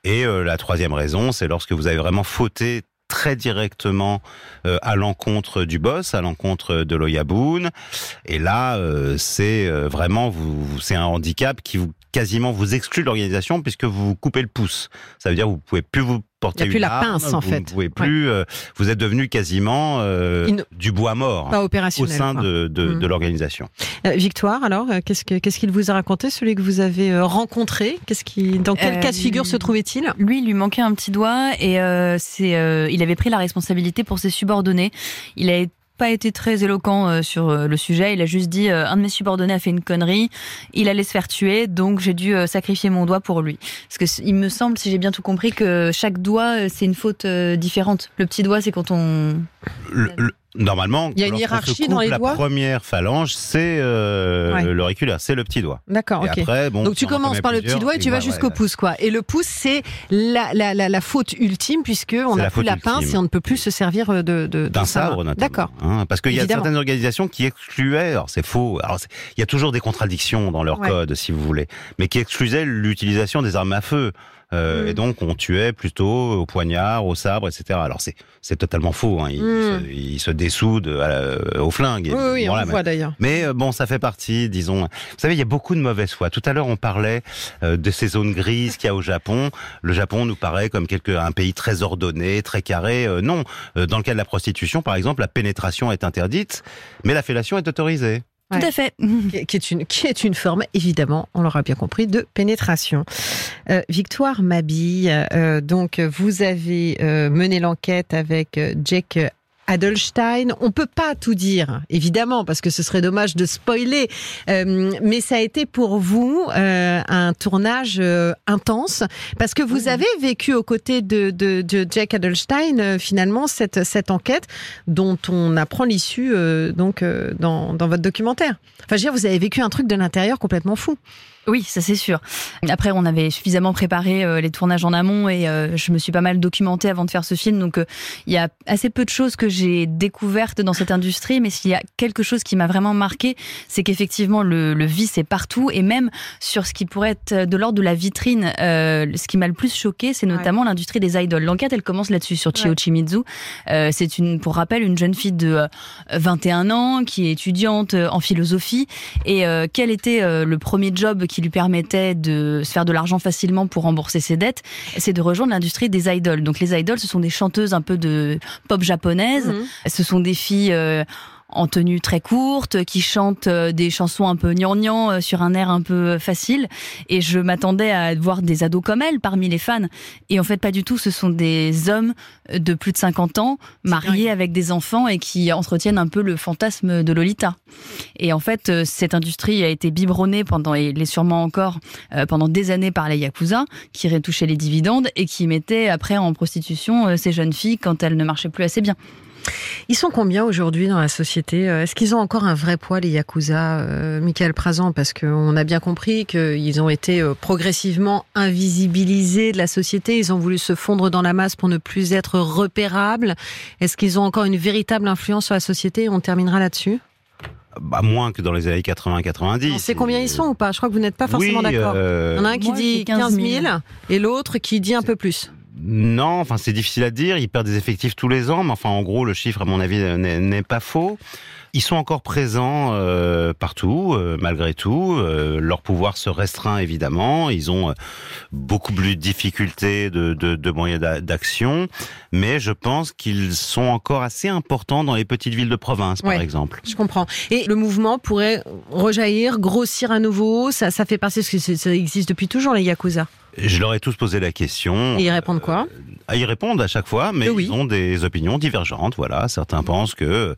Et euh, la troisième raison, c'est lorsque vous avez vraiment fauté très directement euh, à l'encontre du boss, à l'encontre de l'Oyaboun. Et là, euh, c'est euh, vraiment, vous, c'est un handicap qui vous quasiment vous exclut de l'organisation puisque vous vous coupez le pouce. Ça veut dire que vous pouvez plus vous porter une arme. Il n'y a plus la pince, en vous fait. Vous pouvez plus. Ouais. Euh, vous êtes devenu quasiment euh, Une... du bois mort. Pas opérationnel. Au sein quoi. de, de, mmh. de l'organisation. Euh, Victoire, alors, qu'est-ce, que, qu'est-ce qu'il vous a raconté, celui que vous avez euh, rencontré qu'est-ce qui, Dans quel euh, cas de figure se trouvait-il ? Lui, il lui manquait un petit doigt et euh, c'est, euh, il avait pris la responsabilité pour ses subordonnés. Il a pas été très éloquent euh, sur euh, le sujet. Il a juste dit euh, un de mes subordonnés a fait une connerie, il allait se faire tuer, donc j'ai dû euh, sacrifier mon doigt pour lui. Parce que il me semble, si j'ai bien tout compris, que chaque doigt euh, c'est une faute euh, différente. Le petit doigt, c'est quand on le, le... Normalement, il y a une hiérarchie dans les la doigts. La première phalange, c'est euh, ouais. l'auriculaire, c'est le petit doigt. D'accord, et ok. Après, bon, donc tu commences par le petit doigt et tu vas jusqu'au ouais, pouce, quoi. Et le pouce, c'est la, la, la, la faute ultime, puisque on n'a plus la pince ultime. Et on ne peut plus se servir de, de, de d'un sabre, notamment. D'accord. Hein, parce qu'il y a certaines organisations qui excluaient, alors c'est faux, alors c'est, il y a toujours des contradictions dans leur ouais. code, si vous voulez, mais qui exclusaient l'utilisation des armes à feu. Euh, mmh. Et donc on tuait plutôt au poignard, au sabre, et cetera. Alors c'est c'est totalement faux. Hein. Ils, mmh. se, ils se dessoudent à, au flingue. Oui, oui, voilà, on le voit d'ailleurs. Mais euh, bon, ça fait partie, disons. Vous savez, il y a beaucoup de mauvaise foi. Tout à l'heure, on parlait euh, de ces zones grises qu'il y a au Japon. Le Japon nous paraît comme quelque un pays très ordonné, très carré. Euh, non, euh, dans le cas de la prostitution, par exemple, la pénétration est interdite, mais la fellation est autorisée. Tout ouais. à fait. Qui est, une, qui est une forme, évidemment, on l'aura bien compris, de pénétration. Euh, Victoire Mabille, euh, donc vous avez euh, mené l'enquête avec Jake Adelstein. On peut pas tout dire, évidemment, parce que ce serait dommage de spoiler, euh, mais ça a été pour vous euh, un tournage euh, intense, parce que vous avez vécu aux côtés de, de, de Jake Adelstein, euh, finalement, cette, cette enquête dont on apprend l'issue euh, donc euh, dans, dans votre documentaire. Enfin, je veux dire, vous avez vécu un truc de l'intérieur complètement fou. Oui, ça c'est sûr. Après, on avait suffisamment préparé euh, les tournages en amont et euh, je me suis pas mal documentée avant de faire ce film. Donc, il euh, y a assez peu de choses que j'ai découvertes dans cette industrie. Mais s'il y a quelque chose qui m'a vraiment marqué, c'est qu'effectivement, le, le vice est partout. Et même sur ce qui pourrait être de l'ordre de la vitrine, euh, ce qui m'a le plus choqué, c'est notamment ouais. l'industrie des idoles. L'enquête, elle commence là-dessus, sur Chio ouais. Shimizu. Euh, c'est une, pour rappel, une jeune fille de euh, vingt et un ans qui est étudiante en philosophie. Et euh, quel était euh, le premier job qui qui lui permettait de se faire de l'argent facilement pour rembourser ses dettes, c'est de rejoindre l'industrie des idoles. Donc les idoles, ce sont des chanteuses un peu de pop japonaise. Mmh. Ce sont des filles euh, en tenue très courte, qui chantent des chansons un peu gnangnan sur un air un peu facile. Et je m'attendais à voir des ados comme elle parmi les fans. Et en fait, pas du tout. Ce sont des hommes de plus de cinquante ans, mariés avec des enfants et qui entretiennent un peu le fantasme de Lolita. Et en fait, cette industrie a été biberonnée pendant, et l'est sûrement encore, pendant des années par les Yakuza, qui retouchaient les dividendes et qui mettaient après en prostitution ces jeunes filles quand elles ne marchaient plus assez bien. Ils sont combien aujourd'hui dans la société ? Est-ce qu'ils ont encore un vrai poids, les Yakuza, euh, Michael Prazan ? Parce qu'on a bien compris qu'ils ont été progressivement invisibilisés de la société. Ils ont voulu se fondre dans la masse pour ne plus être repérables. Est-ce qu'ils ont encore une véritable influence sur la société ? On terminera là-dessus. Bah, moins que dans les années quatre-vingts quatre-vingt-dix. On sait combien ils sont ou pas ? Je crois que vous n'êtes pas forcément oui, d'accord. Euh... Il y en a un qui Moi, dit quinze mille et l'autre qui dit un peu plus. Non, enfin c'est difficile à dire, ils perdent des effectifs tous les ans, mais enfin en gros le chiffre à mon avis n'est, n'est pas faux. Ils sont encore présents euh, partout, euh, malgré tout. Euh, leur pouvoir se restreint évidemment. Ils ont euh, beaucoup plus de difficultés de, de, de moyens d'action, mais je pense qu'ils sont encore assez importants dans les petites villes de province, par ouais, exemple. Je comprends. Et le mouvement pourrait rejaillir, grossir à nouveau. Ça, ça fait partie, parce que ça existe depuis toujours, les Yakuza. Je leur ai tous posé la question. Et ils répondent quoi ? euh, Ils répondent à chaque fois, mais oui. Ils ont des opinions divergentes. Voilà, certains pensent que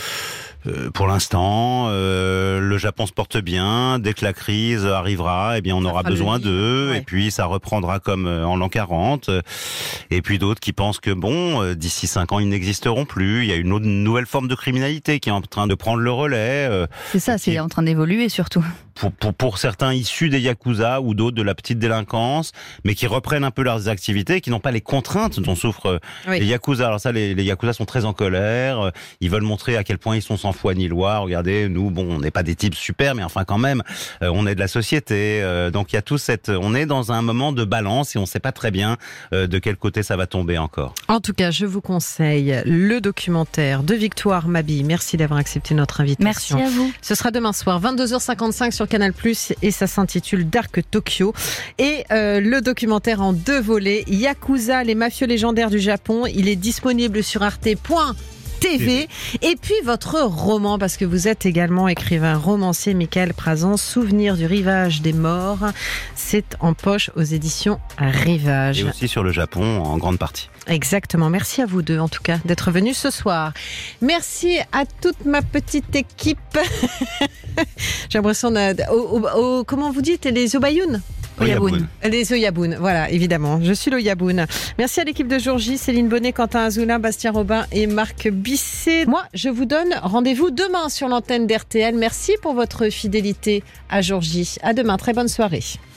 euh, pour l'instant, euh, le Japon se porte bien. Dès que la crise arrivera, eh bien, on ça aura besoin d'eux. Ouais. Et puis, ça reprendra comme en l'an quarante. Et puis d'autres qui pensent que bon, d'ici cinq ans, ils n'existeront plus. Il y a une, autre, une nouvelle forme de criminalité qui est en train de prendre le relais. Euh, c'est ça, c'est en train d'évoluer surtout. Pour, pour, pour certains issus des Yakuza ou d'autres de la petite délinquance, mais qui reprennent un peu leurs activités, qui n'ont pas les contraintes dont souffrent oui. les Yakuza. Alors ça, les, les Yakuza sont très en colère. Ils veulent montrer à quel point ils sont sans foi ni loi. Regardez, nous, bon, on n'est pas des types super, mais enfin quand même, euh, on est de la société. Euh, donc il y a tout cette, on est dans un moment de balance et on ne sait pas très bien euh, de quel côté ça va tomber encore. En tout cas, je vous conseille le documentaire de Victoire Mabille. Merci d'avoir accepté notre invitation. Merci à vous. Ce sera demain soir, vingt-deux heures cinquante-cinq sur Canal plus, et ça s'intitule Dark Tokyo. Et euh, le documentaire en deux volets, Yakuza, les mafieux légendaires du Japon, il est disponible sur arte point t v. Et puis votre roman, parce que vous êtes également écrivain, romancier, Michael Prazan, Souvenir du rivage des morts. C'est en poche aux éditions Rivage. Et aussi sur le Japon en grande partie. Exactement. Merci à vous deux, en tout cas, d'être venus ce soir. Merci à toute ma petite équipe. J'ai l'impression de... Au, au, au, comment vous dites, les Obayoun? Oyaboun. Les Oyaboun, voilà, évidemment. Je suis l'Oyaboun. Merci à l'équipe de Jour J, Céline Bonnet, Quentin Azoulin, Bastien Robin et Marc Bisset. Moi, je vous donne rendez-vous demain sur l'antenne d'R T L. Merci pour votre fidélité à Jour J. À demain, très bonne soirée.